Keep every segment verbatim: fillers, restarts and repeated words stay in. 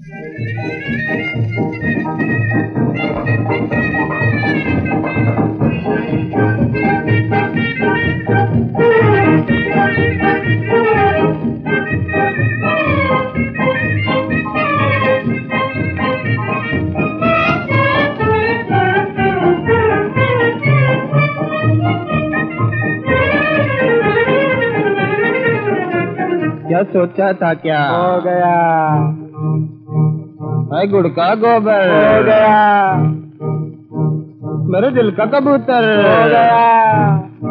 क्या सोचा था क्या हो गया। भाई गुड़ का गोबर हो गया। मेरे दिल का कबूतर हो गया।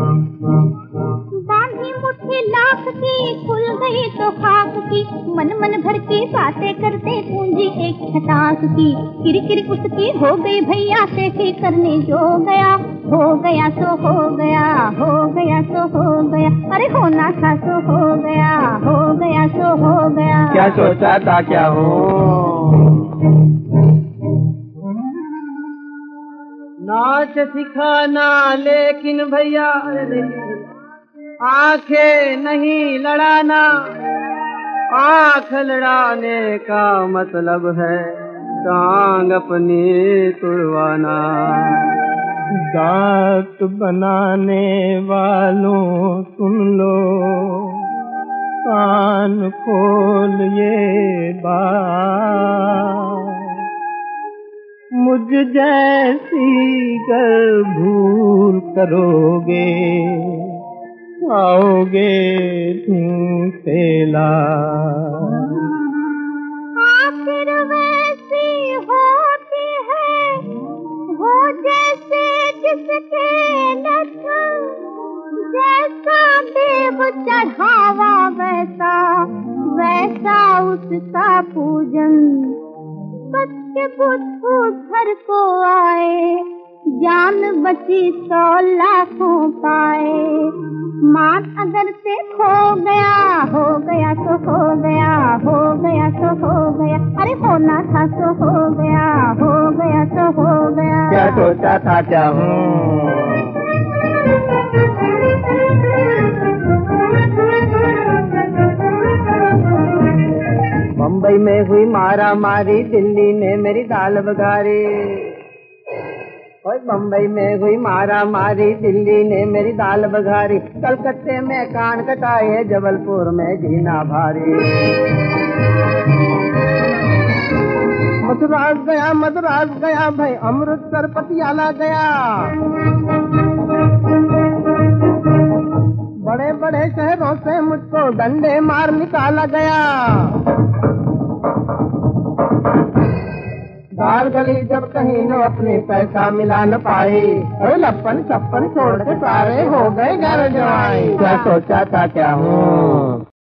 बांधी मुट्ठी लाख की खुल गई तो खाक की, मन मन भर की बातें करते पूंजी एक खटाक की, किरकिर उसकी हो गई भैया से ही करने जो गया, हो गया सो हो गया, हो गया सो हो गया, अरे होना था सो हो गया, हो गया सो हो गया। क्या सोचा था क्या हो। नाच सिखाना लेकिन भैया आंखें नहीं लड़ाना, आंख लड़ाने का मतलब है टांग अपनी तुड़वाना। दांत बनाने वालों सुन लो, कान खोल ये बात, मुझ जैसी गर भूल करोगे आओगे ढूंढते ला। आखिर वैसी होती है वो जैसे जिसके लक्षण, जैसा देव चढ़ावा वैसा वैसा उसका पूजन। बच्चे बुद्धू घर को आए, जान बची सौ लाखों पाए, मान अगर से खो गया, हो गया तो हो गया, हो गया तो हो गया, अरे होना था तो हो गया, हो गया तो हो गया। क्या सोचा था क्या हूँ। बम्बई में हुई मारा मारी, दिल्ली ने मेरी दाल बघारी। ओए बम्बई में हुई मारा मारी, दिल्ली ने मेरी दाल बघारी, कलकत्ते में कान कटाए, जबलपुर में जीना भारी। मद्रास गया मद्रास गया भाई, अमृतसर पटियाला गया, बड़े बड़े शहरों से मुझको डंडे मार निकाला गया। दाल गली जब कहीं न अपनी पैसा मिला न पाई, अरे लप्पन छप्पन छोड़ के सारे हो गए घर जवाई। क्या सोचा था क्या हूँ।